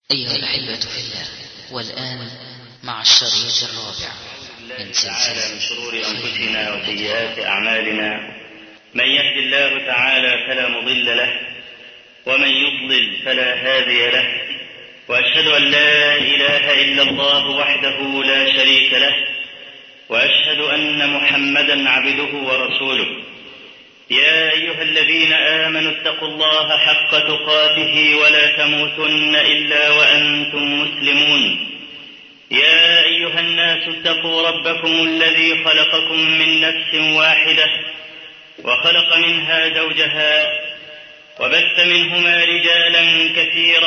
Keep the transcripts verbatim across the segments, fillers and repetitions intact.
أيها الأحبة في الله، والآن مع الشريط الرابع من سلسلة من شرور أنفسنا وسيئات أعمالنا. من يهد الله تعالى فلا مضل له، ومن يضلل فلا هادي له، وأشهد أن لا إله إلا الله وحده لا شريك له، وأشهد أن محمدا عبده ورسوله. يا أيها الذين آمنوا اتقوا الله حق تقاته ولا تموتن إلا وأنتم مسلمون. يا أيها الناس اتقوا ربكم الذي خلقكم من نفس واحدة وخلق منها زوجها وبث منهما رجالا كثيرا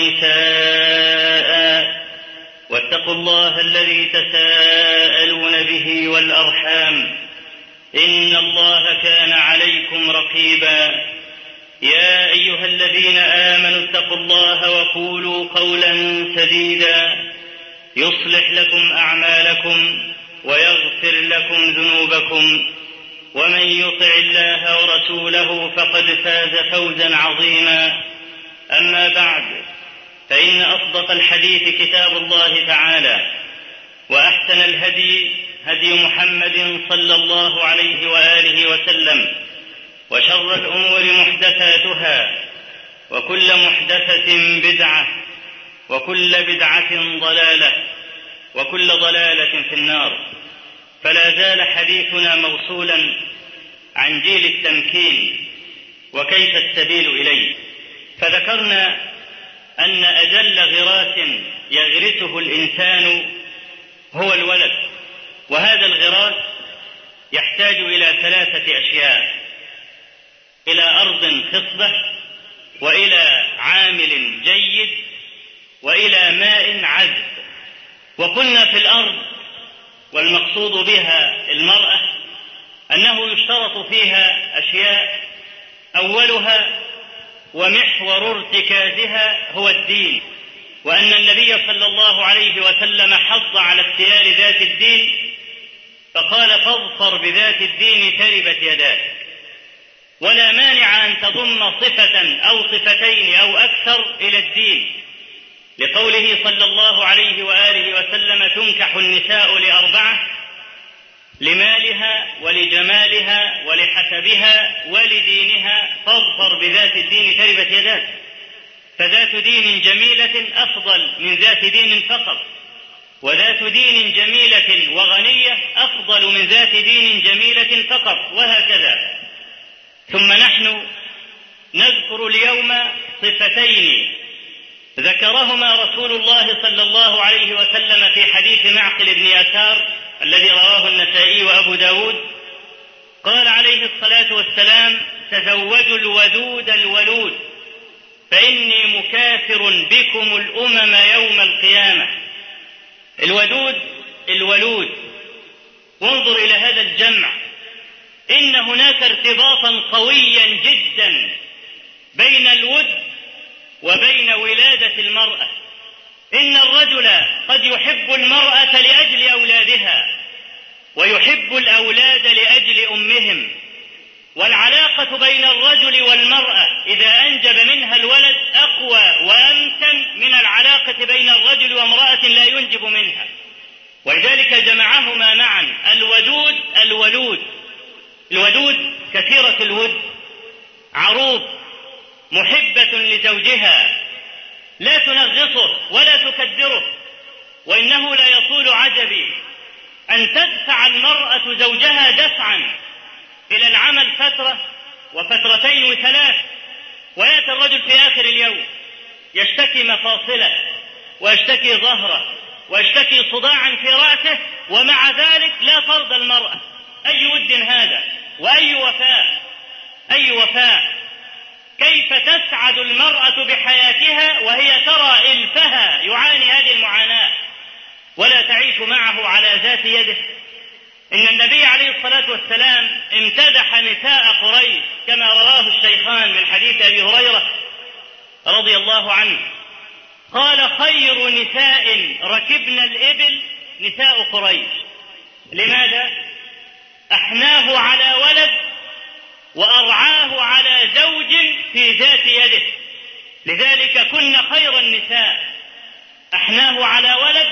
ونساء، واتقوا الله الذي تساءلون به والأرحام إن الله كان عليكم رقيبا. يا أيها الذين آمنوا اتقوا الله وقولوا قولا سديدا يصلح لكم أعمالكم ويغفر لكم ذنوبكم، ومن يطع الله ورسوله فقد فاز فوزا عظيما. أما بعد، فإن أصدق الحديث كتاب الله تعالى، وأحسن الهدي هدي محمد صلى الله عليه وآله وسلم، وشر الأمور محدثاتها، وكل محدثة بدعة، وكل بدعة ضلالة، وكل ضلالة في النار. فلا زال حديثنا موصولا عن جيل التمكين وكيف السبيل إليه. فذكرنا أن أجل غراس يغرسه الإنسان هو الولد، وهذا الغراس يحتاج إلى ثلاثة أشياء: إلى أرض خصبة، وإلى عامل جيد، وإلى ماء عذب. وقلنا في الأرض والمقصود بها المرأة أنه يشترط فيها أشياء، أولها ومحور ارتكازها هو الدين، وأن النبي صلى الله عليه وسلم حض على اختيار ذات الدين، فقال: فاظفر بذات الدين تربت يداك. ولا مانع أن تضم صفة أو صفتين أو أكثر إلى الدين، لقوله صلى الله عليه وآله وسلم: تنكح النساء لأربعة: لمالها ولجمالها ولحسبها ولدينها، فاظفر بذات الدين تربت يداك. فذات دين جميلة أفضل من ذات دين فقط، وذات دين جميلة وغنية أفضل من ذات دين جميلة فقط، وهكذا. ثم نحن نذكر اليوم صفتين ذكرهما رسول الله صلى الله عليه وسلم في حديث معقل بن يسار الذي رواه النسائي وأبو داود. قال عليه الصلاة والسلام: تزوجوا الودود الولود، فإني مكاثر بكم الأمم يوم القيامة. الودود الولود، وانظر إلى هذا الجمع، إن هناك ارتباطا قويا جدا بين الود وبين ولادة المرأة. إن الرجل قد يحب المرأة لأجل أولادها، ويحب الأولاد لأجل أمهم. والعلاقة بين الرجل والمرأة إذا أنجب منها الولد أقوى وأمتن من العلاقة بين الرجل وامرأة لا ينجب منها، ولذلك جمعهما معا: الودود الولود. الودود كثيرة الود، عروض، محبة لزوجها، لا تنغصه ولا تكدره. وإنه لا يطول عجبي أن تدفع المرأة زوجها دفعا إلى العمل فترة وفترتين وثلاث، ويأتي الرجل في آخر اليوم يشتكي مفاصله، ويشتكي ظهره، ويشتكي صداعا في رأسه، ومع ذلك لا ترضى المرأة. أي ود هذا، وأي وفاء، أي وفاء! كيف تسعد المرأة بحياتها وهي ترى إلفها يعاني هذه المعاناة ولا تعيش معه على ذات يده؟ إن النبي عليه الصلاة والسلام امتدح نساء قريش كما رواه الشيخان من حديث أبي هريرة رضي الله عنه. قال: خير نساء ركبن الإبل نساء قريش. لماذا؟ أحناه على ولد وأرعاه على زوج في ذات يده. لذلك كن خير النساء، وأفناه على ولد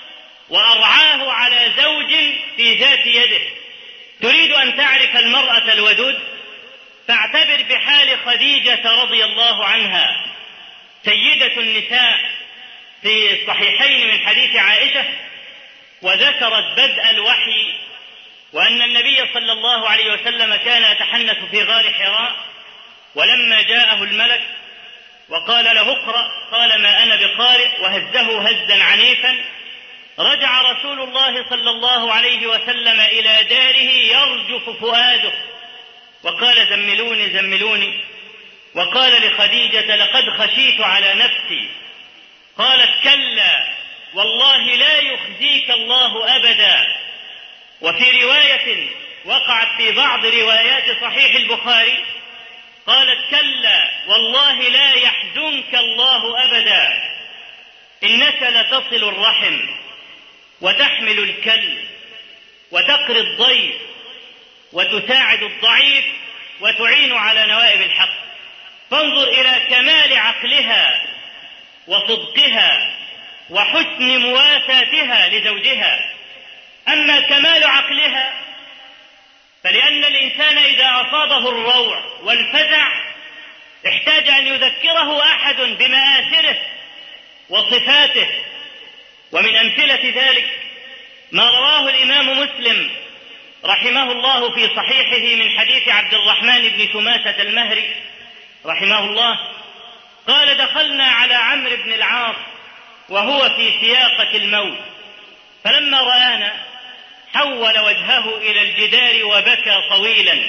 وأرعاه على زوج في ذات يده. تريد أن تعرف المرأة الودود؟ فاعتبر بحال خديجة رضي الله عنها سيدة النساء في الصحيحين من حديث عائشة، وذكرت بدء الوحي وأن النبي صلى الله عليه وسلم كان يتحنث في غار حراء، ولما جاءه الملك وقال له اقرأ قال ما أنا بقارئ وهزه هزا عنيفا، رجع رسول الله صلى الله عليه وسلم إلى داره يرجف فؤاده وقال زملوني زملوني، وقال لخديجة لقد خشيت على نفسي. قالت كلا والله لا يخزيك الله أبدا. وفي رواية وقعت في بعض روايات صحيح البخاري قالت كلا والله لا يحزنك الله أبدا، إنك لتصل الرحم وتحمل الكل وتقري الضيف وتساعد الضعيف وتعين على نوائب الحق. فانظر إلى كمال عقلها وصدقها وحسن مواساتها لزوجها. أما كمال عقلها فلأن الإنسان إذا أصابه الروع والفزع احتاج أن يذكره أحد بمآثره وصفاته. ومن أمثلة ذلك ما رواه الإمام مسلم رحمه الله في صحيحه من حديث عبد الرحمن بن شماسة المهري رحمه الله قال دخلنا على عمرو بن العاص وهو في سياقة الموت، فلما رآنا حول وجهه إلى الجدار وبكى طويلا،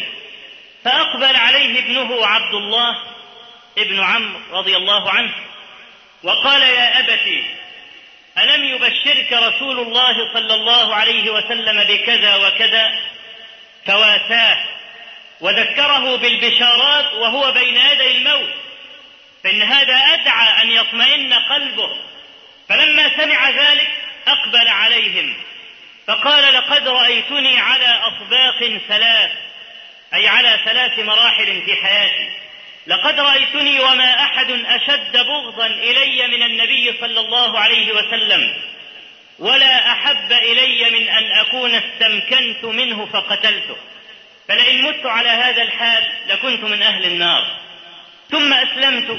فأقبل عليه ابنه عبد الله ابن عمرو رضي الله عنه وقال يا أبتي ألم يبشرك رسول الله صلى الله عليه وسلم بكذا وكذا؟ فواساه وذكره بالبشارات وهو بين يدي الموت، فإن هذا أدعى أن يطمئن قلبه. فلما سمع ذلك أقبل عليهم فقال لقد رأيتني على أطباق ثلاث، أي على ثلاث مراحل في حياتي. لقد رأيتني وما أحد أشد بغضا إلي من النبي صلى الله عليه وسلم، ولا أحب إلي من أن أكون استمكنت منه فقتلته، فلئن مت على هذا الحال لكنت من أهل النار. ثم أسلمت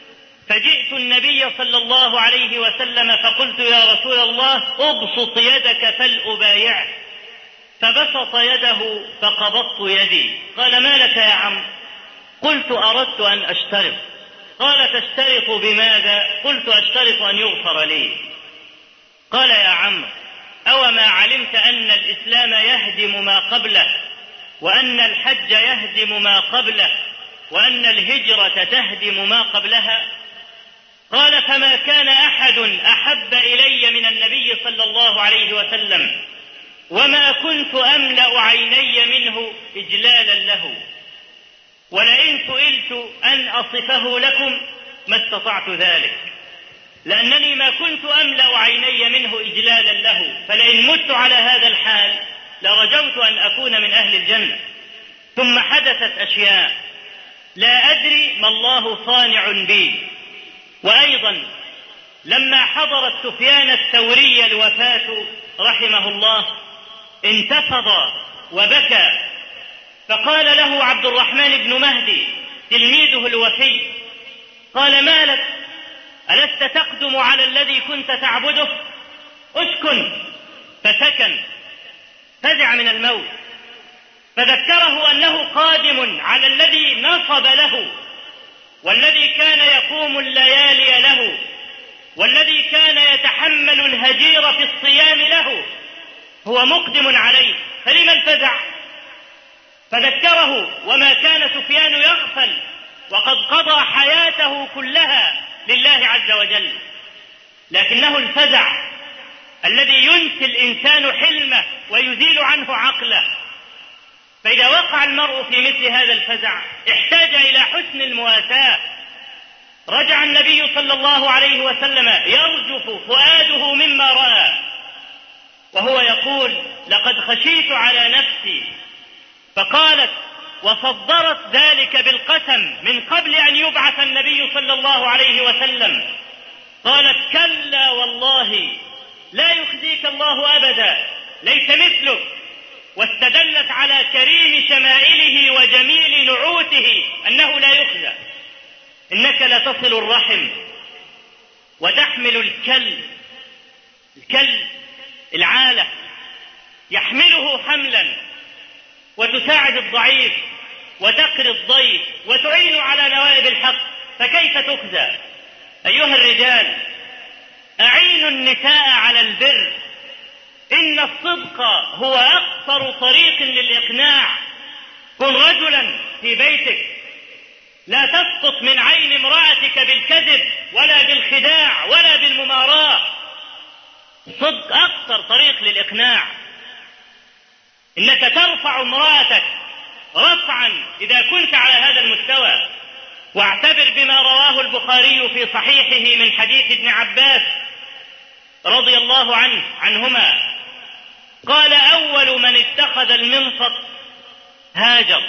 فجئت النبي صلى الله عليه وسلم فقلت يا رسول الله أبسط يدك فلأبايعك، فبسط يده فقبضت يدي. قال ما لك يا عم؟ قلت أردت أن أشترط. قال تشترط بماذا؟ قلت أشترط أن يغفر لي. قال يا عم أو ما علمت أن الإسلام يهدم ما قبله، وأن الحج يهدم ما قبله، وأن الهجرة تهدم ما قبلها؟ قال فما كان أحد أحب إلي من النبي صلى الله عليه وسلم، وما كنت أملأ عيني منه إجلالا له، ولئن سئلت أن أصفه لكم ما استطعت ذلك، لأنني ما كنت أملأ عيني منه إجلالا له، فلئن مت على هذا الحال لرجوت أن أكون من أهل الجنة. ثم حدثت أشياء لا أدري ما الله صانع بي. وأيضا لما حضرت سفيان الثوري الوفاة رحمه الله انتفض وبكى، فقال له عبد الرحمن بن مهدي تلميذه الوفي قال ما لك؟ ألست تقدم على الذي كنت تعبده؟ اسكن. فسكن، فزع من الموت، فذكره أنه قادم على الذي نصب له، والذي كان يقوم الليالي له، والذي كان يتحمل الهجير في الصيام له، هو مقدم عليه، فلما الفزع؟ فذكره وما كان سفيان يغفل وقد قضى حياته كلها لله عز وجل، لكنه الفزع الذي ينسي الإنسان حلمه ويزيل عنه عقله. فإذا وقع المرء في مثل هذا الفزع احتاج إلى حسن المواساة. رجع النبي صلى الله عليه وسلم يرجف فؤاده مما رأى وهو يقول لقد خشيت على نفسي، فقالت وصدرت ذلك بالقسم من قبل أن يبعث النبي صلى الله عليه وسلم، قالت كلا والله لا يخزيك الله أبدا، ليس مثلك، واستدلت على كريم شمائله وجميل نعوته أنه لا يخزى. إنك لتصل الرحم وتحمل الكل، الكل العالة يحمله حملا، وتساعد الضعيف وتقري الضيف وتعين على نوائب الحق، فكيف تخزى؟ أيها الرجال أعينوا النساء على البر، إن الصدق هو أقصر طريق للإقناع. كن رجلا في بيتك، لا تسقط من عين امرأتك بالكذب ولا بالخداع ولا بالمماراة. الصدق أقصر طريق للإقناع. إنك ترفع امرأتك رفعا إذا كنت على هذا المستوى. واعتبر بما رواه البخاري في صحيحه من حديث ابن عباس رضي الله عنه عنهما قال: أول من اتخذ المنصب هاجر.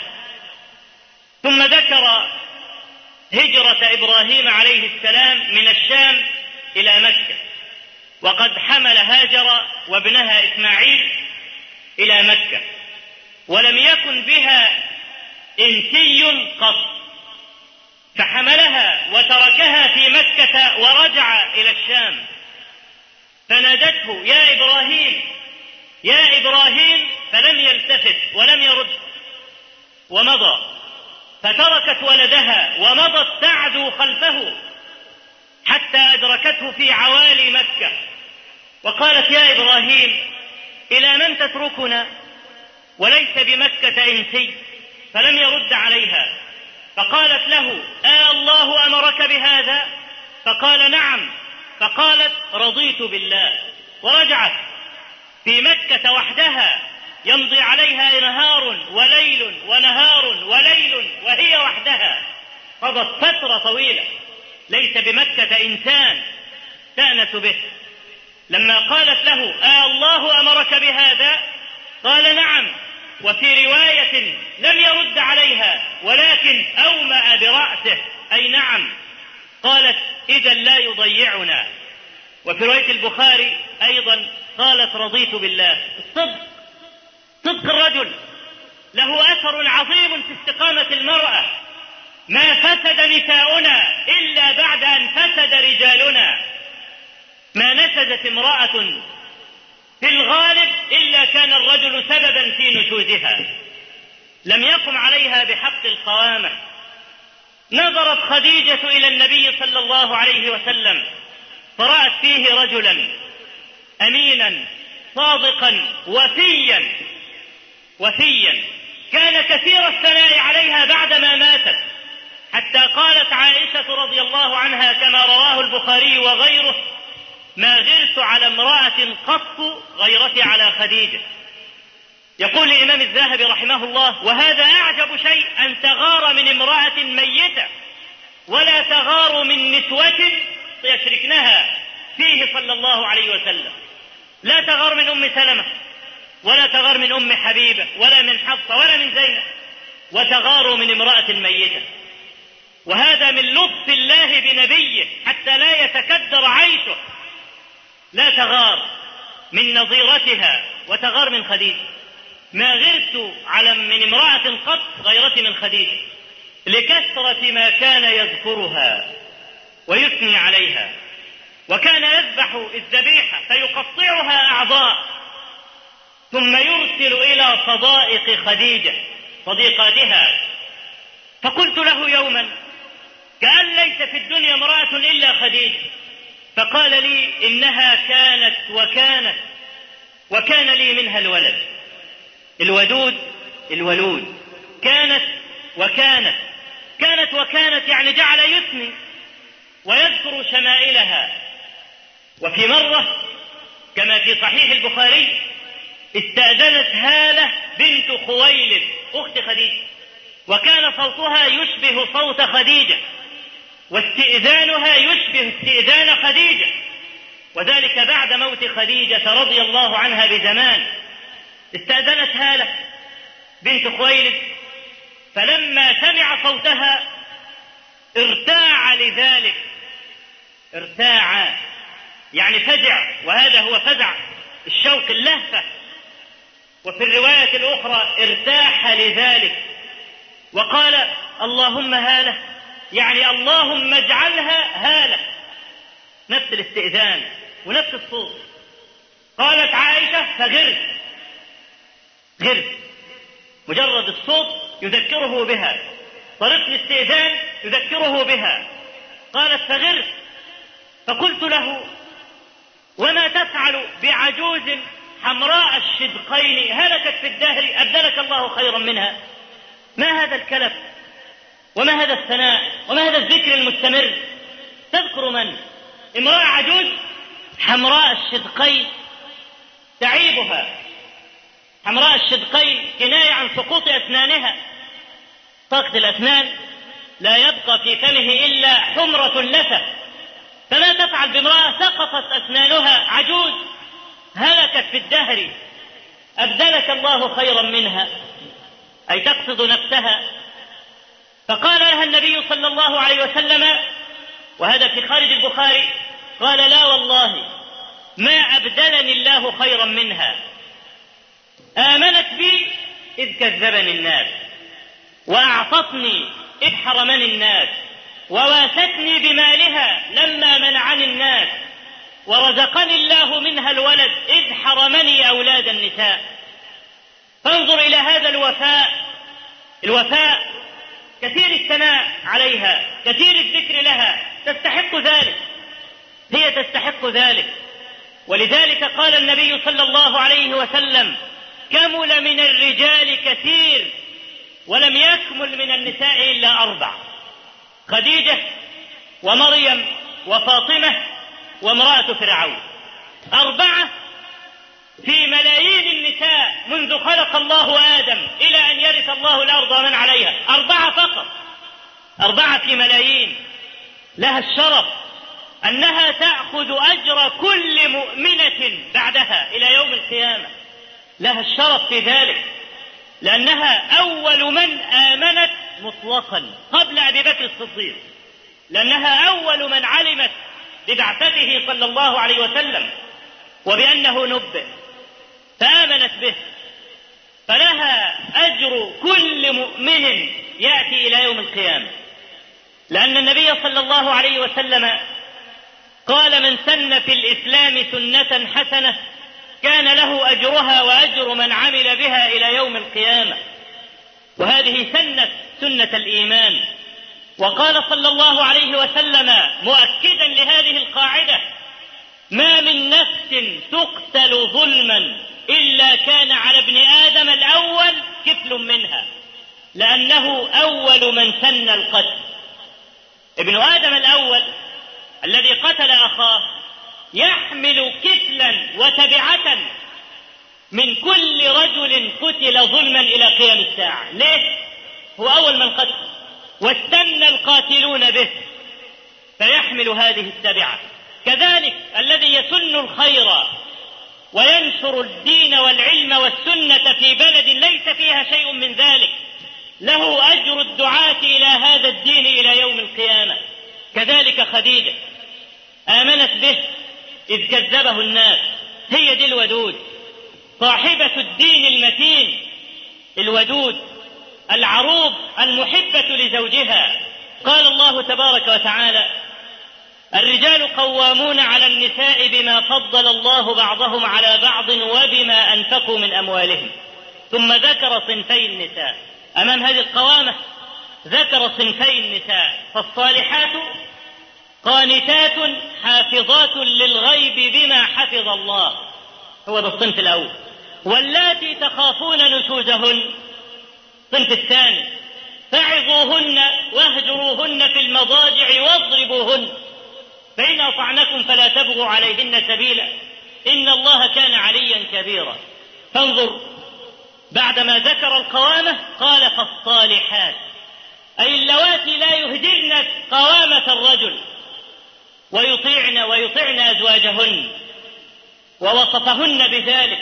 ثم ذكر هجرة إبراهيم عليه السلام من الشام إلى مكة، وقد حمل هاجر وابنها إسماعيل إلى مكة، ولم يكن بها إنسي قط، فحملها وتركها في مكة ورجع إلى الشام، فنادته: يا إبراهيم يا إبراهيم، فلم يلتفت ولم يرد ومضى، فتركت ولدها ومضت تعدو خلفه حتى أدركته في عوالي مكة، وقالت: يا إبراهيم إلى من تتركنا وليس بمكة إنسي؟ فلم يرد عليها، فقالت له: آه الله أمرك بهذا؟ فقال: نعم. فقالت: رضيت بالله، ورجعت. في مكة وحدها يمضي عليها نهار وليل ونهار وليل وهي وحدها، قضت فترة طويلة، ليس بمكة إنسان تأنس به. لما قالت له: آه الله أمرك بهذا؟ قال: نعم. وفي رواية لم يرد عليها ولكن أومأ برأسه، أي نعم. قالت: إذا لا يضيعنا. وفي رواية البخاري أيضا قالت: رضيت بالله. الصدق، صدق الرجل له أثر عظيم في استقامة المرأة. ما فسد نساؤنا إلا بعد أن فسد رجالنا. ما نشزت امرأة في الغالب إلا كان الرجل سببا في نشوزها، لم يقم عليها بحق القوامة. نظرت خديجة إلى النبي صلى الله عليه وسلم فرأت فيه رجلا أمينا صادقا وفيا وفيا، كان كثير الثناء عليها بعدما ماتت، حتى قالت عائشة رضي الله عنها كما رواه البخاري وغيره: ما غرت على امرأة قط غيرتي على خديجة. يقول الإمام الذهبي رحمه الله: وهذا أعجب شيء أن تغار من امرأة ميتة ولا تغار من نسوة يشركنها فيه صلى الله عليه وسلم. لا تغار من أم سلمة ولا تغار من أم حبيبة ولا من حفصة ولا من زينب، وتغار من امرأة ميتة. وهذا من لطف الله بنبيه حتى لا يتكدر عيشه. لا تغار من نظيرتها وتغار من خديجة. ما غرت على من امرأة قط غيرتي من خديجة، لكثرة ما كان يذكرها ويثني عليها، وكان يذبح الذبيحة فيقطعها أعضاء ثم يرسل إلى صدائق خديجة صديقاتها. فقلت له يوما: كأن ليس في الدنيا امرأة إلا خديجة. فقال لي: إنها كانت وكانت وكان لي منها الولد الودود الولود. كانت وكانت كانت وكانت يعني جعل يثني ويذكر شمائلها. وفي مرة كما في صحيح البخاري استأذنت هالة بنت خويلد أخت خديجة، وكان صوتها يشبه صوت خديجة واستئذانها يشبه استئذان خديجة، وذلك بعد موت خديجة رضي الله عنها بزمان. استأذنت هالة بنت خويلد، فلما سمع صوتها ارتاع لذلك ارتاع يعني فزع، وهذا هو فزع الشوق اللهفة. وفي الرواية الأخرى ارتاح لذلك وقال اللهم هالة، يعني اللهم اجعلها هالة، نفس الاستئذان ونفس الصوت. قالت عائشة فغرت، غرت، مجرد الصوت يذكره بها، طريقة الاستئذان يذكره بها. قالت فغرت، فقلت له وما تفعل بعجوز حمراء الشدقين هلكت في الدهر أبدلك الله خيرا منها؟ ما هذا الكلف وما هذا الثناء وما هذا الذكر المستمر؟ تذكر من؟ امرأة عجوز حمراء الشدقين تعيبها. حمراء الشدقين كناية عن سقوط أسنانها، سقط الأسنان لا يبقى في فمه إلا حمرة لثة. فما تفعل بامرأة سقطت أسنانها عجوز هلكت في الدهر أبدلك الله خيرا منها، أي تقصد نفسها. فقال لها النبي صلى الله عليه وسلم، وهذا في خارج البخاري، قال لا والله ما أبدلني الله خيرا منها، آمنت بي إذ كذبني الناس، وأعطتني إذ حرمني الناس، وواستني بمالها لما منعني الناس، ورزقني الله منها الولد إذ حرمني أولاد النساء. فانظر إلى هذا الوفاء، الوفاء كثير الثناء عليها، كثير الذكر لها، تستحق ذلك، هي تستحق ذلك. ولذلك قال النبي صلى الله عليه وسلم كمل من الرجال كثير ولم يكمل من النساء إلا أربع: خديجة ومريم وفاطمة وامرأة فرعون. أربعة في ملايين النساء منذ خلق الله آدم إلى أن يرث الله الأرض ومن عليها، أربعة فقط، أربعة في ملايين. لها الشرف أنها تأخذ أجر كل مؤمنة بعدها إلى يوم القيامة، لها الشرف في ذلك، لأنها أول من آمنت مطلقا قبل أبي بكر الصديق، لأنها أول من علمت ببعثته صلى الله عليه وسلم وبأنه نبئ فآمنت به، فلها أجر كل مؤمن يأتي إلى يوم القيامة. لأن النبي صلى الله عليه وسلم قال من سن في الإسلام سنة حسنة كان له أجرها وأجر من عمل بها إلى يوم القيامة، وهذه سنة سنة الإيمان. وقال صلى الله عليه وسلم مؤكدا لهذه القاعدة ما من نفس تقتل ظلما إلا كان على ابن آدم الأول كفل منها، لأنه أول من سن القتل. ابن آدم الأول الذي قتل أخاه يحمل كفلا وتبعة من كل رجل قتل ظلما إلى قيام الساعة. ليه؟ هو أول من قتل واستنى القاتلون به فيحمل هذه التبعة. كذلك الذي يسن الخير وينشر الدين والعلم والسنة في بلد ليس فيها شيء من ذلك له أجر الدعاة إلى هذا الدين إلى يوم القيامة. كذلك خديجة آمنت به إذ كذبه الناس، هي دي الودود، صاحبة الدين المتين، الودود العروض المحبة لزوجها. قال الله تبارك وتعالى الرجال قوامون على النساء بما فضل الله بعضهم على بعض وبما أنفقوا من أموالهم. ثم ذكر صنفي النساء. أمام هذه القوامة ذكر صنفي النساء: فالصالحات قانتات حافظات للغيب بما حفظ الله، هو ده الصنف الأول. واللاتي تخافون نشوزهن، الصنف الثاني: فعظوهن واهجروهن في المضاجع واضربوهن، فإن أطعنكم فلا تبغوا عليهن سبيلا إن الله كان عليا كبيرا. فانظر بعدما ذكر القوامة قال فالصالحات، أي اللواتي لا يهدرن قوامة الرجل ويطيعن ويطيعن أزواجهن، ووصفهن بذلك،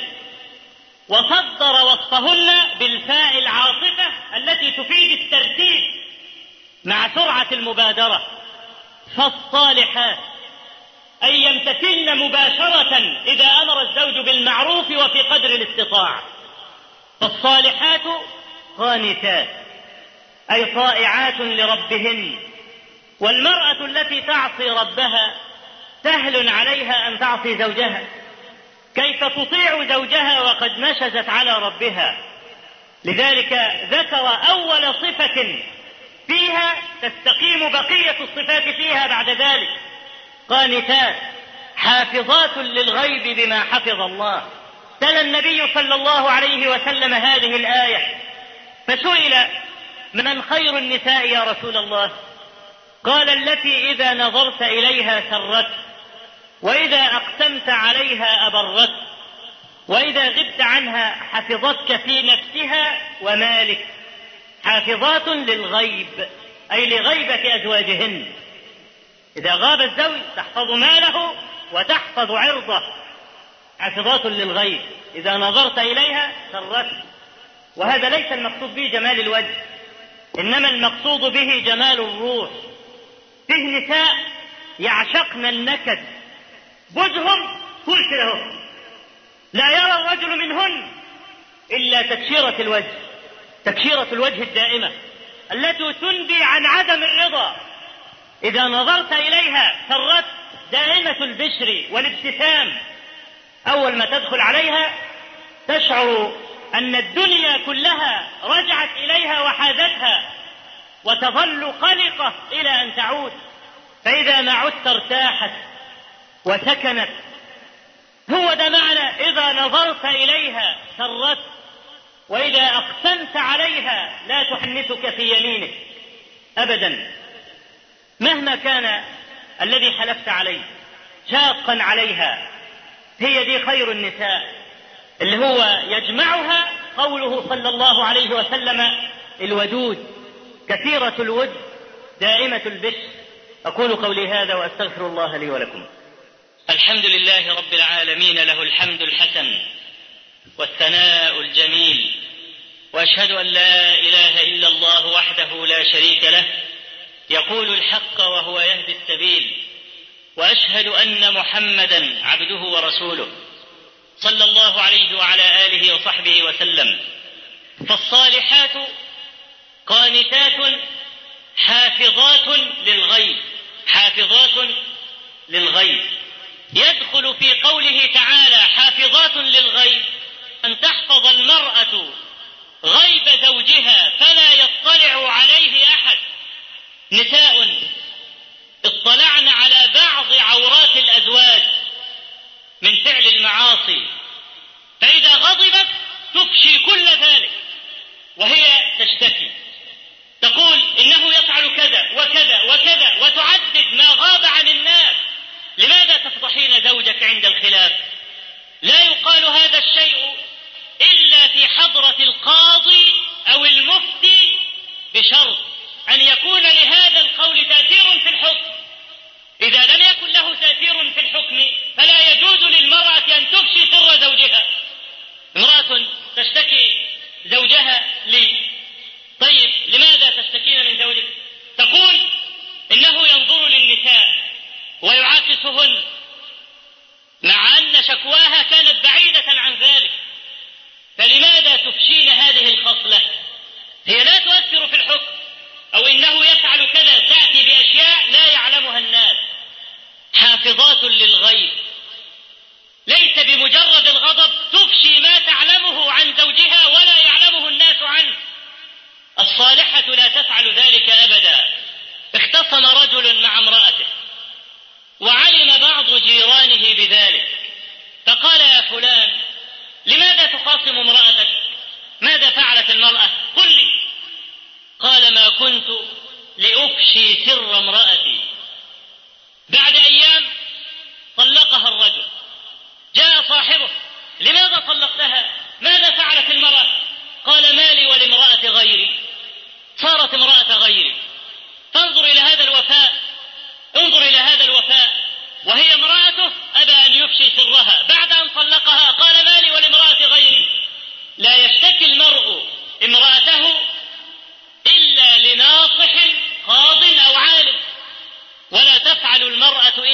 وصدر وصفهن بالفاء العاطفة التي تفيد الترتيب مع سرعة المبادرة. فالصالحات أن يمتثلن مباشرة إذا أمر الزوج بالمعروف وفي قدر الاستطاعة. فالصالحات قانتات أي طائعات لربهن، والمرأة التي تعصي ربها سهل عليها أن تعصي زوجها. كيف تطيع زوجها وقد نشزت على ربها؟ لذلك ذكر أول صفة فيها تستقيم بقية الصفات فيها بعد ذلك: قانتات حافظات للغيب بما حفظ الله. تلا النبي صلى الله عليه وسلم هذه الآية فسئل: من خير النساء يا رسول الله؟ قال: التي إذا نظرت إليها سرت، وإذا أقسمت عليها أبرت، وإذا غبت عنها حفظتك في نفسها ومالك. حافظات للغيب أي لغيبة أزواجهن. إذا غاب الزوج تحفظ ماله وتحفظ عرضه. حافظات للغيب إذا نظرت إليها سرت. وهذا ليس المقصود به جمال الوجه، إنما المقصود به جمال الروح. فيه نساء يعشقن النكد، وجههم طول كده، لا يرى الرجل منهن إلا تكشيرة الوجه، تكشيرة الوجه الدائمة التي تنبي عن عدم الرضا. إذا نظرت إليها سرت، دائمة البشر والابتسام. أول ما تدخل عليها تشعر أن الدنيا كلها رجعت إليها وحازتها، وتظل قلقة إلى أن تعود. فإذا ما عدت ارتاحت وسكنت. هو ده معنى إذا نظرت إليها سرت، وإذا أقسمت عليها لا تحنثك في يمينك أبدا، مهما كان الذي حلفت عليه شاقا عليها. هي دي خير النساء اللي هو يجمعها قوله صلى الله عليه وسلم: الودود كثيرة الود دائمة البشر. أقول قولي هذا وأستغفر الله لي ولكم. الحمد لله رب العالمين، له الحمد الحسن والثناء الجميل، وأشهد أن لا إله إلا الله وحده لا شريك له، يقول الحق وهو يهدي السبيل، وأشهد أن محمدا عبده ورسوله صلى الله عليه وعلى آله وصحبه وسلم. فالصالحات قانتات حافظات للغيب، حافظات للغيب. يدخل في قوله تعالى حافظات للغيب أن تحفظ المرأة غيب زوجها فلا يطلع عليه أحد. نساء اطلعن على بعض عورات الأزواج من فعل المعاصي، فإذا غضبت تفشي كل ذلك وهي تشتكي، تقول إنه يفعل كذا وكذا وكذا، وتعدد ما غاب عن الناس. لماذا تفضحين زوجك عند الخلاف؟ لا يقال هذا الشيء إلا في حضرة القاضي أو المفتي، بشرط أن يكون لهذا القول تأثير في الحكم. إذا لم يكن له تأثير في الحكم فلا يجوز للمرأة أن تفشي سر زوجها. امرأة تشتكي زوجها لي: طيب لماذا تشتكين من زوجك؟ تقول إنه ينظر للنساء ويعاكسهن، مع أن شكواها كانت بعيدة عن ذلك. فلماذا تفشين هذه الخصلة؟ هي لا تؤثر في الحكم. أو إنه يفعل كذا، تأتي بأشياء لا يعلمها الناس. حافظات للغيب، ليس بمجرد الغضب تفشي ما تعلمه عن زوجها ولا يعلمه الناس عنه. الصالحة لا تفعل ذلك أبدا. اختصم رجل مع امرأته وعلم بعض جيرانه بذلك، فقال: يا فلان لماذا تخاصم امرأتك؟ ماذا فعلت المرأة؟ قل لي. قال: ما كنت لأفشي سر امرأتي. بعد أيام طلقها الرجل. جاء صاحبه: لماذا طلقتها؟ ماذا فعلت المرأة؟ قال: مالي ولامرأة غيري، صارت امرأة غيري. فانظر إلى هذا الوفاء، انظر إلى هذا الوفاء، وهي امرأته أبى أن يفشي سرها. بعد أن طلقها قال: مالي ولامرأة غيري. لا يشتكي المرء امرأته إلا لناصح قاض أو عالم، ولا تفعل المرأة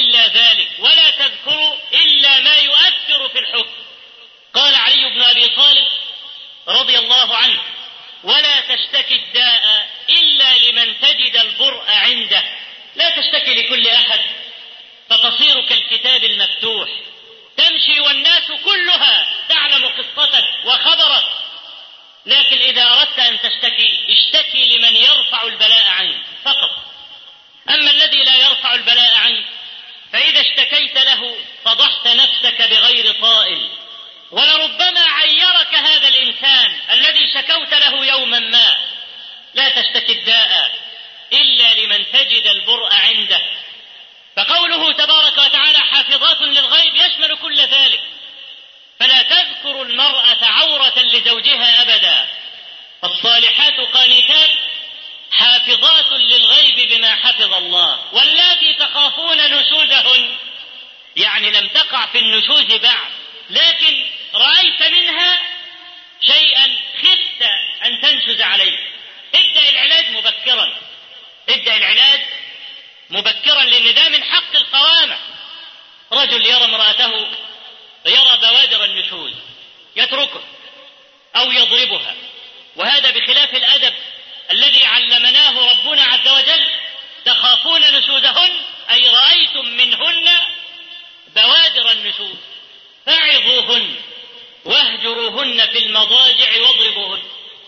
مفتوح، تمشي والناس كلها تعلم قصتك وخبرك، لكن إذا أردت أن تشتكي اشتكي لمن يرفع البلاء عنك فقط. أما الذي لا يرفع البلاء عنك فإذا اشتكيت له فضحت نفسك بغير طائل، ولربما عيرك هذا الإنسان الذي شكوت له يوما ما. لا تشتكي الداء إلا لمن تجد البرء عنده. فقوله تبارك وتعالى حافظات للغيب يشمل كل ذلك، فلا تذكر المرأة عورة لزوجها أبدا. الصالحات قانتات حافظات للغيب بما حفظ الله، واللاتي تخافون نشوزهن، يعني لم تقع في النشوز بعد، لكن رأيت منها شيئا خفت أن تنشز عليه، ابدأ العلاج مبكرا، ابدأ العلاج مبكرا، لأن ده من حق القوامة. رجل يرى امرأته يرى بوادر النشوز يتركه أو يضربها، وهذا بخلاف الأدب الذي علمناه ربنا عز وجل: تخافون نشوزهن، أي رأيتم منهن بوادر النشوز فاعظوهن واهجروهن في المضاجع واضربوهن.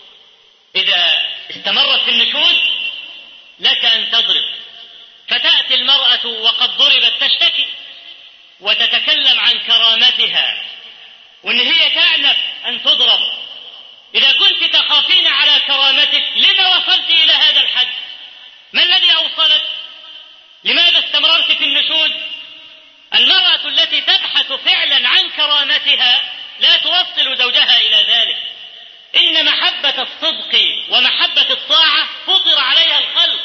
إذا استمرت في النشوز لك أن تضرب، فتأتي المرأة وقد ضربت تشتكي وتتكلم عن كرامتها وإن هي تعنف أن تضرب. إذا كنت تخافين على كرامتك لما وصلت إلى هذا الحد؟ ما الذي أوصلت؟ لماذا استمررت في النشوز؟ المرأة التي تبحث فعلا عن كرامتها لا توصل زوجها إلى ذلك. إن محبة الصدق ومحبة الطاعة فطر عليها الخلق،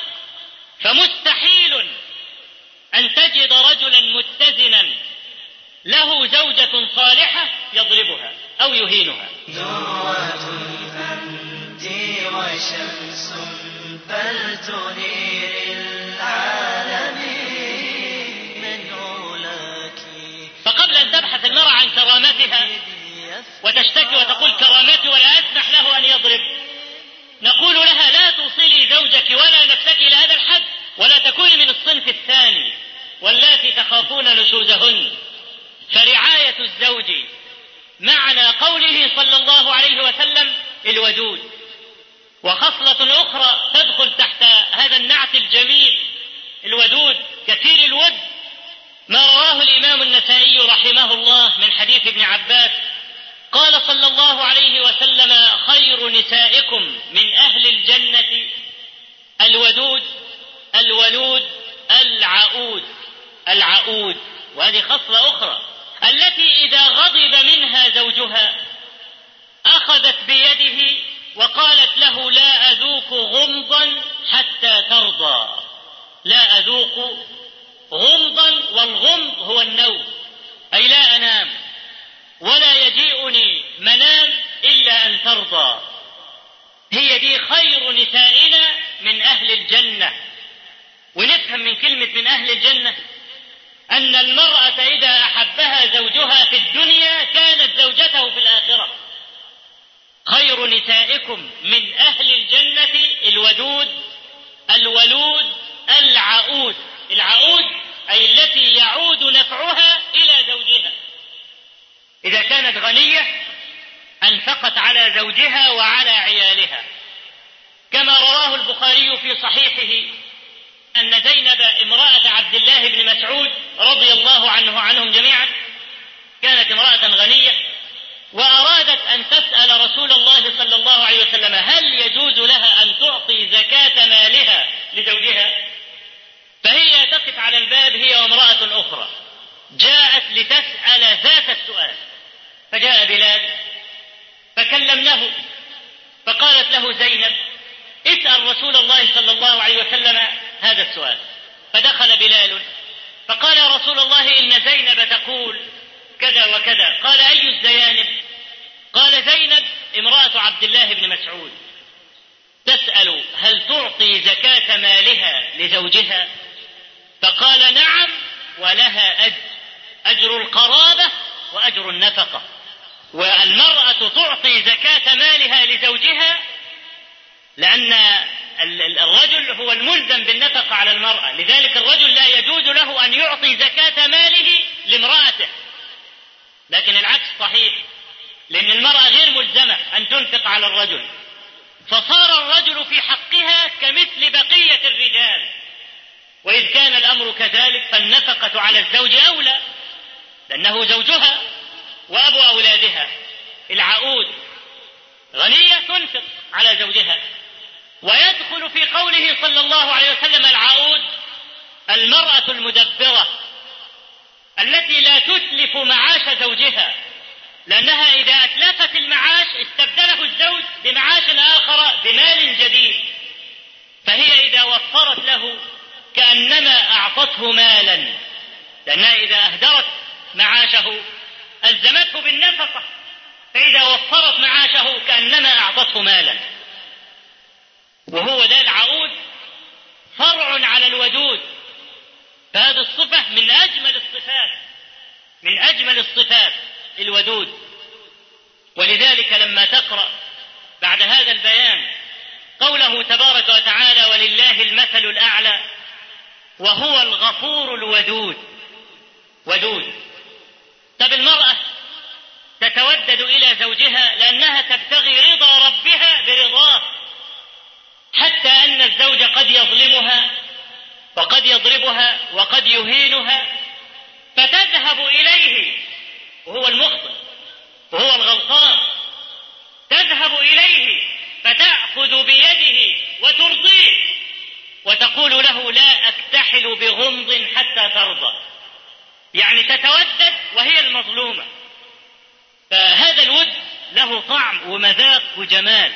فمستحيل أن تجد رجلا متزنا له زوجة صالحة يضربها أو يهينها. ذروة أنت وشمس فلتنير العالمين من علاك. فقبل أن تبحث المرأة عن كرامتها وتشتكي وتقول كرامتي ولا أسمح له أن يضرب، نقول لها لا توصلي زوجك ولا نفسك إلى هذا الحد، ولا تكوني من الصنف الثاني واللاتي تخافون نشوزهن. فرعاية الزوج معنى قوله صلى الله عليه وسلم الودود. وخصلة أخرى تدخل تحت هذا النعت الجميل الودود كثير الود، ما رواه الإمام النسائي رحمه الله من حديث ابن عباس قال صلى الله عليه وسلم: خير نسائكم من أهل الجنة الودود الولود العؤود. العؤود، وهذه خصلة أخرى، التي إذا غضب منها زوجها أخذت بيده وقالت له: لا أذوق غمضا حتى ترضى. لا أذوق غمضا، والغمض هو النوم، أي لا أنام ولا يجيئني منام إلا أن ترضى. هي دي خير نسائنا من أهل الجنة. ونفهم من كلمة من أهل الجنة أن المرأة إذا أحبها زوجها في الدنيا كانت زوجته في الآخرة. خير نسائكم من أهل الجنة الودود الولود العؤود. العؤود أي التي يعود نفعها إلى زوجها. إذا كانت غنية أنفقت على زوجها وعلى عيالها، كما رواه البخاري في صحيحه أن زينب امرأة عبد الله بن مسعود رضي الله عنه عنهم جميعا كانت امرأة غنية، وأرادت أن تسأل رسول الله صلى الله عليه وسلم هل يجوز لها أن تعطي زكاة مالها لزوجها. فهي تقف على الباب هي وامرأة أخرى، جاءت لتسأل ذات السؤال، فجاء بلال فكلمناه فقالت له زينب: اسأل رسول الله صلى الله عليه وسلم هذا السؤال. فدخل بلال فقال: يا رسول الله إن زينب تقول كذا وكذا. قال: أي الزيانب؟ قال: زينب امرأة عبد الله بن مسعود تسأل هل تعطي زكاة مالها لزوجها. فقال: نعم، ولها أجر، أجر القرابة وأجر النفقة. والمرأة تعطي زكاة مالها لزوجها لأن الرجل هو الملزم بالنفقة على المرأة، لذلك الرجل لا يجوز له أن يعطي زكاة ماله لامرأته، لكن العكس صحيح، لأن المرأة غير ملزمة أن تنفق على الرجل، فصار الرجل في حقها كمثل بقية الرجال. وإذ كان الأمر كذلك فالنفقة على الزوج أولى، لأنه زوجها وأبو أولادها. العقود غنية تنفق على زوجها، ويدخل في قوله صلى الله عليه وسلم العقود المرأة المدبرة التي لا تتلف معاش زوجها، لأنها إذا أتلفت المعاش استبدله الزوج بمعاش آخر بمال جديد، فهي إذا وفرت له كأنما أعطته مالا، لأنها إذا أهدرت معاشه ألزمته بالنفقة، فإذا وفرت معاشه كأنما أعطته مالا. وهو ده العقود فرع على الودود، فهذه الصفة من أجمل الصفات من أجمل الصفات الودود. ولذلك لما تقرأ بعد هذا البيان قوله تبارك وتعالى ولله المثل الأعلى وهو الغفور الودود، ودود. طب المرأة تتودد إلى زوجها لأنها تبتغي رضا ربها برضاه، حتى أن الزوج قد يظلمها وقد يضربها وقد يهينها، فتذهب إليه وهو المخطئ وهو الغلطان، تذهب إليه فتأخذ بيده وترضيه وتقول له لا أكتحل بغمض حتى ترضى، يعني تتودد وهي المظلومة. فهذا الود له طعم ومذاق وجمال.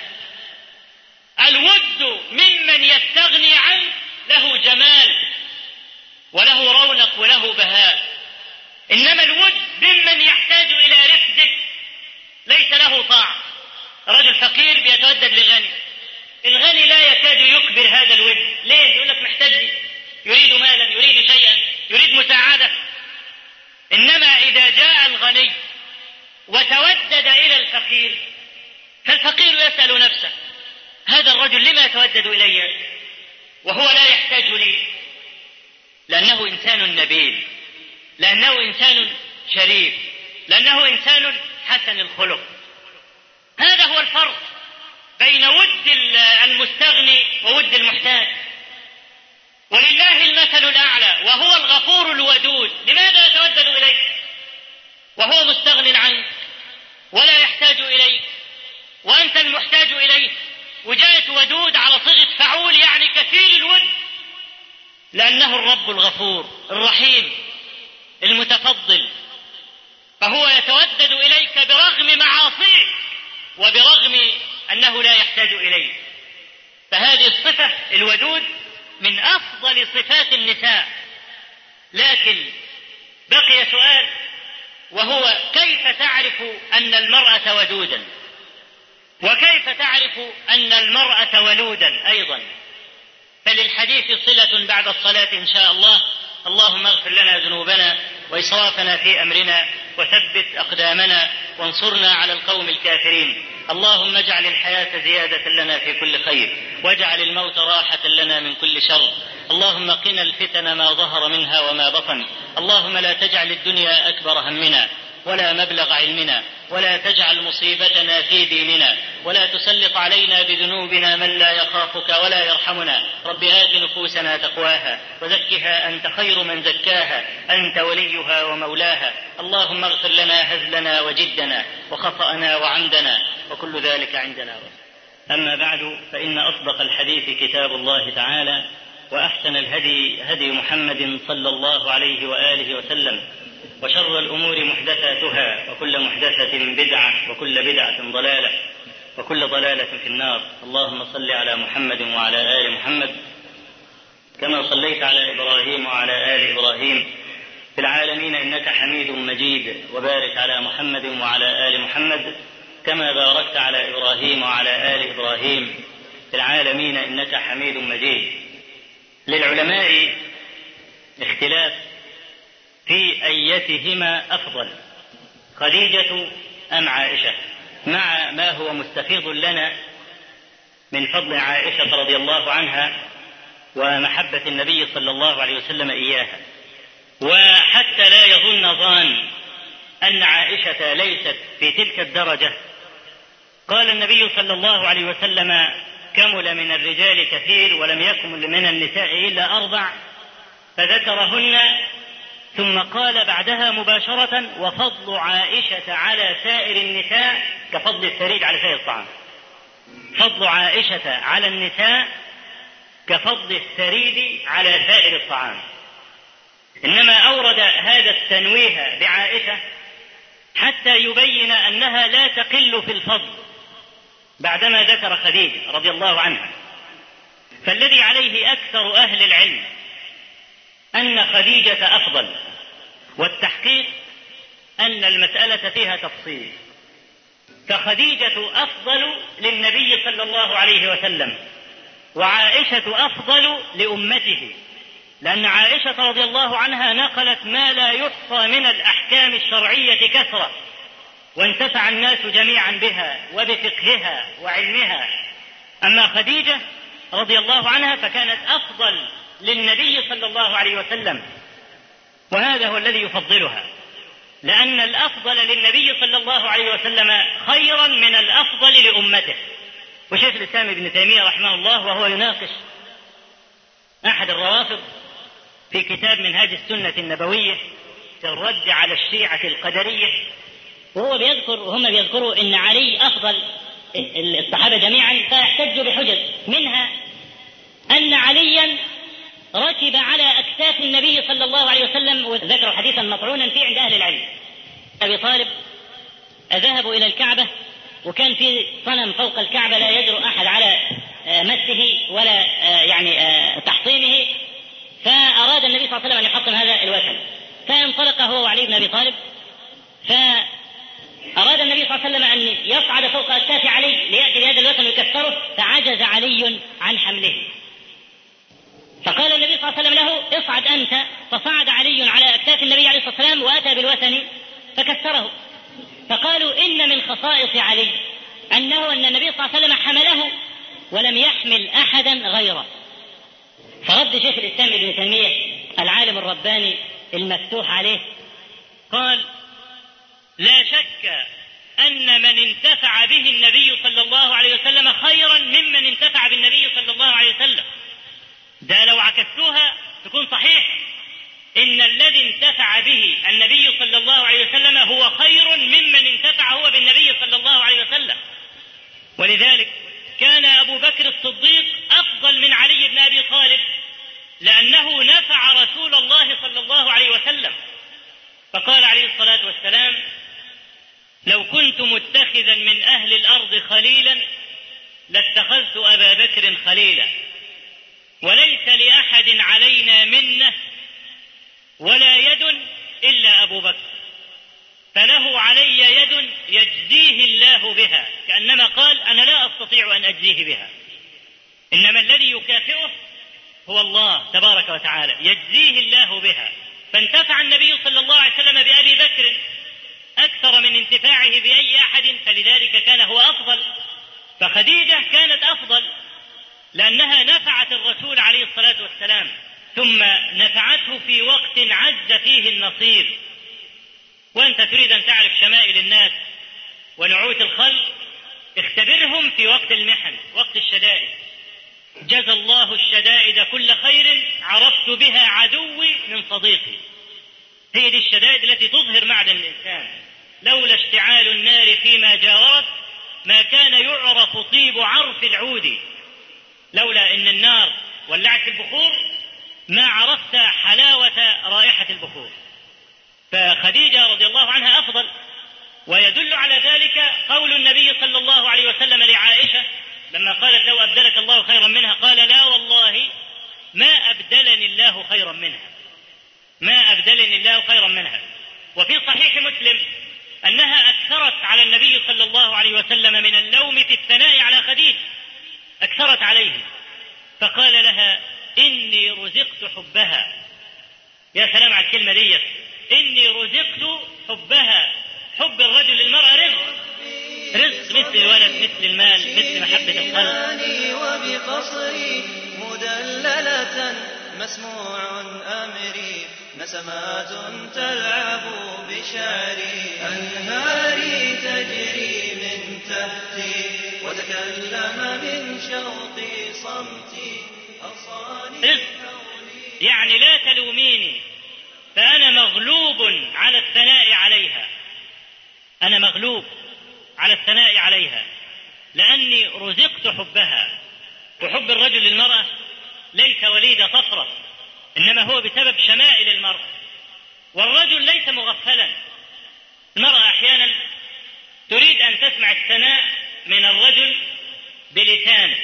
الود ممن يستغني عنه له جمال وله رونق وله بهاء، إنما الود ممن يحتاج إلى رفدك ليس له طعم. رجل فقير بيتودد لغني، الغني لا يكاد يكبر هذا الود، ليه؟ يقول لك محتاج لي، يريد مالا، يريد شيئا، يريد مساعدة. إنما إذا جاء الغني وتودد إلى الفقير فالفقير يسأل نفسه هذا الرجل لما يتودد إلي وهو لا يحتاج لي؟ لأنه إنسان نبيل، لأنه إنسان شريف، لأنه إنسان حسن الخلق. هذا هو الفرق بين ود المستغني وود المحتاج. ولله المثل الأعلى وهو الغفور الودود. لماذا يتودد إليك وهو مستغن عنك ولا يحتاج إليك وأنت المحتاج إليه؟ وجاءت ودود على صيغة فعول يعني كثير الود، لأنه الرب الغفور الرحيم المتفضل، فهو يتودد إليك برغم معاصيك وبرغم أنه لا يحتاج إليك. فهذه الصفة الودود من أفضل صفات النساء. لكن بقي سؤال، وهو كيف تعرف أن المرأة ودودا، وكيف تعرف أن المرأة ولودا أيضا؟ فللحديث صلة بعد الصلاة إن شاء الله. اللهم اغفر لنا ذنوبنا وإسرافنا في أمرنا وثبت أقدامنا وانصرنا على القوم الكافرين. اللهم اجعل الحياة زيادة لنا في كل خير واجعل الموت راحة لنا من كل شر. اللهم قنا الفتن ما ظهر منها وما بطن. اللهم لا تجعل الدنيا أكبر همنا ولا مبلغ علمنا ولا تجعل مصيبتنا في ديننا ولا تسلط علينا بذنوبنا من لا يخافك ولا يرحمنا. رب آت نفوسنا تقواها وزكها أنت خير من زكاها أنت وليها ومولاها. اللهم اغفر لنا هزلنا وجدنا وخطأنا وعمدنا وكل ذلك عندنا. أما بعد، فإن أصدق الحديث كتاب الله تعالى، وأحسن الهدي هدي محمد صلى الله عليه وآله وسلم، وشر الأمور محدثاتها وكل محدثة بدعة وكل بدعة ضلالة وكل ضلالة في النار. اللهم صل على محمد وعلى آل محمد كما صليت على إبراهيم وعلى آل إبراهيم في العالمين إنك حميد مجيد، وبارك على محمد وعلى آل محمد كما باركت على إبراهيم وعلى آل إبراهيم في العالمين إنك حميد مجيد. للعلماء اختلاف في أيتهما أفضل، خديجة أم عائشة، مع ما هو مستفيض لنا من فضل عائشة رضي الله عنها ومحبة النبي صلى الله عليه وسلم إياها. وحتى لا يظن ظان أن عائشة ليست في تلك الدرجة، قال النبي صلى الله عليه وسلم: كمل من الرجال كثير ولم يكمل من النساء إلا أربع، فذكرهن ثم قال بعدها مباشرة: وفضل عائشة على سائر النساء كفضل الثريد على سائر الطعام. فضل عائشة على النساء كفضل الثريد على سائر الطعام. إنما أورد هذا التنويه بعائشة حتى يبين أنها لا تقل في الفضل بعدما ذكر خديجة رضي الله عنها. فالذي عليه أكثر أهل العلم أن خديجة أفضل، والتحقيق أن المسألة فيها تفصيل. فخديجة أفضل للنبي صلى الله عليه وسلم، وعائشة أفضل لأمته، لأن عائشة رضي الله عنها نقلت ما لا يحصى من الأحكام الشرعية كثرة، وانتفع الناس جميعا بها وبفقهها وعلمها. أما خديجة رضي الله عنها فكانت أفضل للنبي صلى الله عليه وسلم، وهذا هو الذي يفضلها، لأن الأفضل للنبي صلى الله عليه وسلم خيرا من الأفضل لأمته. وشيخ الإسلام ابن تيمية رحمه الله وهو يناقش أحد الروافض في كتاب منهاج السنة النبوية في الرد على الشيعة القدرية، وهو بيذكر وهم بيذكروا أن علي أفضل الصحابة جميعا، فيحتج بحجج منها أن عليا ركب على أكتاف النبي صلى الله عليه وسلم، وذكر حديثا مطعونا فيه عند أهل العلم. أبي طالب ذهبوا إلى الكعبة وكان في صنم فوق الكعبة لا يجرؤ أحد على مسه ولا يعني تحطيمه، فأراد النبي صلى الله عليه وسلم أن يحطم هذا الوثن، فانطلق هو وعلي بن أبي طالب، فأراد النبي صلى الله عليه وسلم أن يصعد فوق أكتاف علي ليأتي بهذا الوثن ويكسره، فعجز علي عن حمله، فقال النبي صلى الله عليه وسلم له: اصعد أنت، فصعد علي على أكتاف النبي عليه الصلاة والسلام وأتى بالوثن فكسره. فقالوا: إن من خصائص علي أنه أن النبي صلى الله عليه وسلم حمله ولم يحمل أحدا غيره. فرد شيخ الإسلام ابن تيمية العالم الرباني المفتوح عليه قال: لا شك أن من انتفع به النبي صلى الله عليه وسلم خيرا ممن انتفع بالنبي صلى الله عليه وسلم. ده لو عكستوها تكون صحيح، إن الذي انتفع به النبي صلى الله عليه وسلم هو خير ممن انتفع هو بالنبي صلى الله عليه وسلم. ولذلك كان أبو بكر الصديق أفضل من علي بن أبي طالب، لأنه نفع رسول الله صلى الله عليه وسلم. فقال عليه الصلاة والسلام: لو كنت متخذا من أهل الأرض خليلا لاتخذت أبا بكر خليلا، وليس لأحد علينا منه ولا يد إلا أبو بكر، فله علي يد يجزيه الله بها، كأنما قال: أنا لا أستطيع أن أجزيه بها، إنما الذي يكافئه هو الله تبارك وتعالى، يجزيه الله بها. فانتفع النبي صلى الله عليه وسلم بأبي بكر أكثر من انتفاعه بأي أحد، فلذلك كان هو أفضل. فخديجة كانت أفضل لأنها نفعت الرسول عليه الصلاة والسلام، ثم نفعته في وقت عز فيه النصير. وأنت تريد أن تعرف شمائل الناس ونعوت الخلق، اختبرهم في وقت المحن، وقت الشدائد. جزى الله الشدائد كل خير عرفت بها عدوي من صديقي. هي دي الشدائد التي تظهر معدن الإنسان. لولا اشتعال النار فيما جاورت ما كان يعرف طيب عرف العود. لولا إن النار ولعت البخور ما عرفت حلاوة رائحة البخور. فخديجة رضي الله عنها أفضل. ويدل على ذلك قول النبي صلى الله عليه وسلم لعائشة لما قالت: لو أبدلك الله خيرا منها، قال: لا والله ما أبدلني الله خيرا منها، ما أبدلني الله خيرا منها. وفي صحيح مسلم أنها أكثرت على النبي صلى الله عليه وسلم من اللوم في الثناء على خديجة، أكثرت عليه، فقال لها: إني رزقت حبها. يا سلام على الكلمة دي، إني رزقت حبها. حب الرجل للمرأة رزق، رزق مثل الولد، مثل المال، مثل محبة القلب. وبقصري مدللة مسموع أمري نسمات تلعب بشعري أنهاري تجري من تحتي وتكلم من شوقي صمتي أصاني. يعني لا تلوميني فأنا مغلوب على الثناء عليها، أنا مغلوب على الثناء عليها لأني رزقت حبها. وحب الرجل للمرأة ليس وليد طفرة، إنما هو بسبب شمائل المرأة. والرجل ليس مغفلا، المرأة أحيانا تريد أن تسمع الثناء من الرجل بلسانه،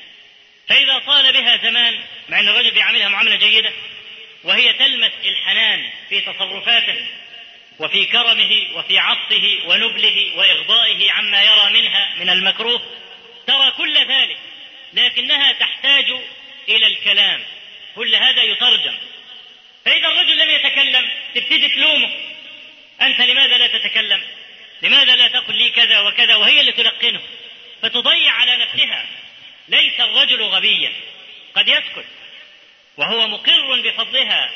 فإذا طال بها زمان مع أن الرجل بيعملها معاملة جيدة وهي تلمس الحنان في تصرفاته وفي كرمه وفي عطفه ونبله وإغضائه عما يرى منها من المكروه، ترى كل ذلك، لكنها تحتاج إلى الكلام، كل هذا يترجم. فإذا الرجل لم يتكلم تبتدي تلومه، أنت لماذا لا تتكلم؟ لماذا لا تقل لي كذا وكذا؟ وهي اللي تلقنه، فتضيع على نفسها. ليس الرجل غبيا، قد يسكت وهو مقر بفضلها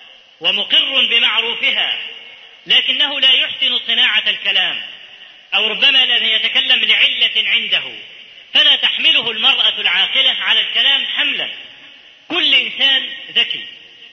ومقر بمعروفها، لكنه لا يحسن صناعة الكلام، أو ربما لم يتكلم لعلة عنده، فلا تحمله المرأة العاقلة على الكلام حملا. كل إنسان ذكي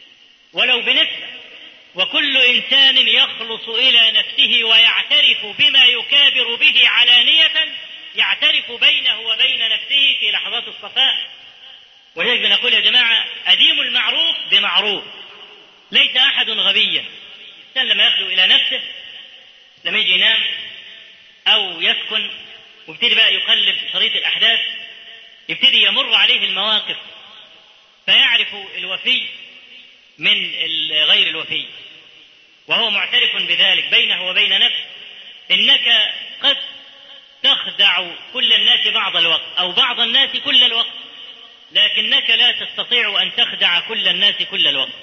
ولو بنسبة، وكل إنسان يخلص إلى نفسه ويعترف بما يكابر به علانية، يعترف بينه وبين نفسه في لحظات الصفاء. ولذلك بنقول يا جماعة أديم المعروف بمعروف، ليس أحد غبيا. كان لما يخلو إلى نفسه، لما يجي ينام أو يسكن ويبتدي بقى يقلب شريط الأحداث، يبتدي يمر عليه المواقف فيعرف الوفي من غير الوفي، وهو معترف بذلك بينه وبين نفسه. إنك قد تخدع كل الناس بعض الوقت أو بعض الناس كل الوقت، لكنك لا تستطيع أن تخدع كل الناس كل الوقت.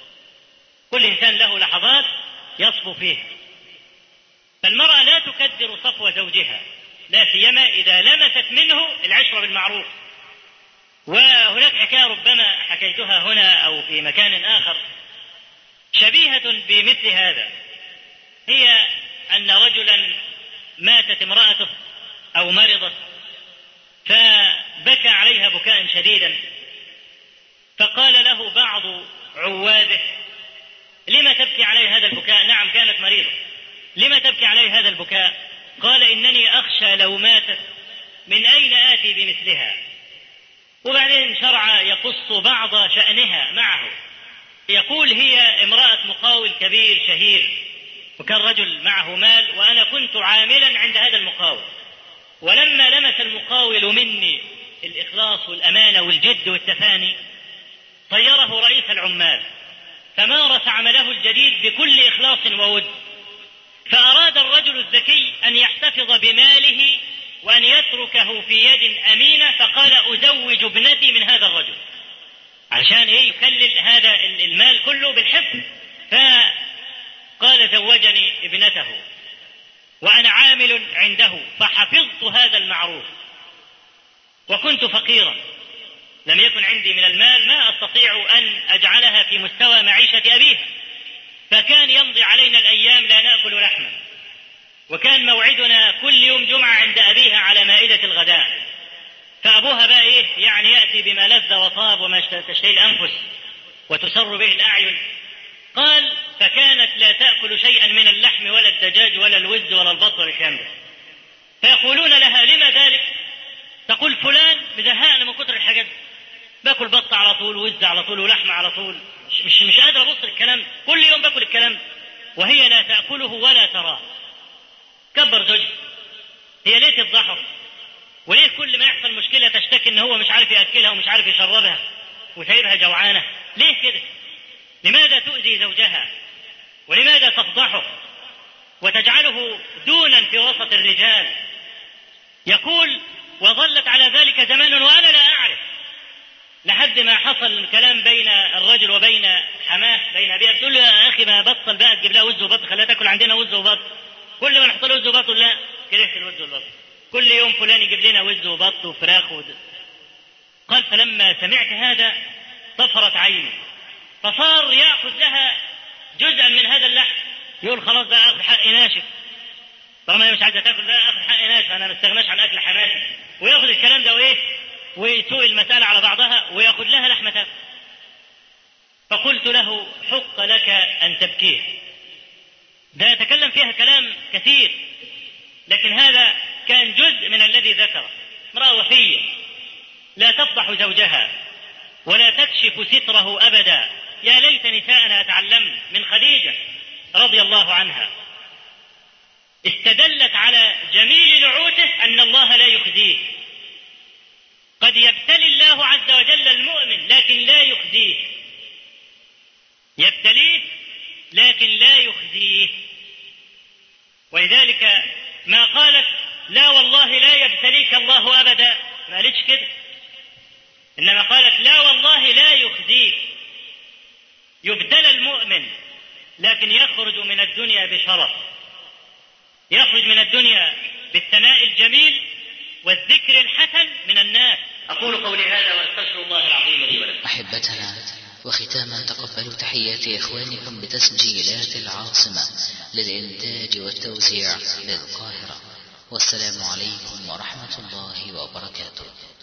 كل إنسان له لحظات يصفو فيها، فالمرأة لا تكدر صفو زوجها، لا سيما إذا لمست منه العشرة بالمعروف. وهناك حكاية ربما حكيتها هنا أو في مكان آخر شبيهة بمثل هذا، هي أن رجلا ماتت امرأته أو مرضت فبكى عليها بكاء شديدا، فقال له بعض عواده: لما تبكي علي هذا البكاء؟ نعم كانت مريضة، لما تبكي علي هذا البكاء؟ قال: إنني أخشى لو ماتت من أين آتي بمثلها. وبعدين شرع يقص بعض شأنها معه، يقول: هي امرأة مقاول كبير شهير، وكان رجل معه مال، وأنا كنت عاملا عند هذا المقاول، ولما لمس المقاول مني الإخلاص والأمانة والجد والتفاني طيره رئيس العمال، فمارس عمله الجديد بكل إخلاص وود. فأراد الرجل الذكي أن يحتفظ بماله وأن يتركه في يد أمينة، فقال: أزوج ابنتي من هذا الرجل، عشان إيه؟ يكلل هذا المال كله بالحفظ. فقال: زوجني ابنته وأنا عامل عنده، فحفظت هذا المعروف، وكنت فقيرا، لم يكن عندي من المال ما أستطيع أن أجعلها في مستوى معيشة أبيها، فكان يمضي علينا الأيام لا نأكل لحما، وكان موعدنا كل يوم جمعة عند أبيها على مائدة الغداء. فأبوها بقى إيه؟ يعني يأتي بما لذ وطاب وما تشتهي الأنفس وتسر به الأعين. قال: فكانت لا تأكل شيئا من اللحم ولا الدجاج ولا الوز ولا البط ولا الكلام ده. فيقولون لها: لما ذلك؟ تقول: فلان مزهقنا من كتر الحاجات، باكل بط على طول ووز على طول ولحم على طول، مش مش, مش قادر ابص الكلام، كل يوم باكل الكلام، وهي لا تأكله ولا تراه. كبر زوجها، هي ليه تفضحه؟ وليه كل ما يحصل مشكلة تشتكي ان هو مش عارف يأكلها ومش عارف يشربها وسايبها جوعانة؟ ليه كده؟ لماذا تؤذي زوجها؟ ولماذا تفضحه وتجعله دونا في وسط الرجال؟ يقول: وظلت على ذلك زمان وأنا لا أعرف، لحد ما حصل الكلام بين الرجل وبين حماه، بين أبيها، بتقول له: يا أخي ما بطل بقى تجيب لها وز وبط، خليها تاكل عندنا وز وبط، كل ما نحط له وز وبط لا كرهت الوز والبط. كل يوم فلان يجيب لنا وز وبط وفراخ ود... قال فلما سمعت هذا طفرت عيني، فصار يأخذ لها جزءا من هذا اللحم، يقول خلاص بقى أخذ حقي ناشف، طالما هي مش عايزة تاكل بقى أخذ حقي ناشف، أنا ما استغناش عن أكل حماتي، ويأخذ الكلام ده وإيه ويسوق المسألة على بعضها ويأخذ لها لحمة تاكل. فقلت له حق لك أن تبكيه، ده يتكلم فيها كلام كثير، لكن هذا كان جزء من الذي ذكره. امرأة وفية لا تفضح زوجها ولا تكشف ستره أبدا. يا ليت نساءنا يتعلمن من خديجة رضي الله عنها، استدلت على جميل نعوته أن الله لا يخزيه. قد يبتلي الله عز وجل المؤمن لكن لا يخزيه، يبتليه لكن لا يخزيه. ولذلك ما قالت لا والله لا يبتليك الله أبدا، ما قالتش كده، إنما قالت لا والله لا يخزيك. يبتلى المؤمن لكن يخرج من الدنيا بشرف، يخرج من الدنيا بالثناء الجميل والذكر الحسن من الناس. أقول قولي هذا وأستغفر الله العظيم لي ولكم. أحبتنا، وختاما تقبلوا تحيات إخوانكم بتسجيلات العاصمة للإنتاج والتوزيع للقاهرة، والسلام عليكم ورحمة الله وبركاته.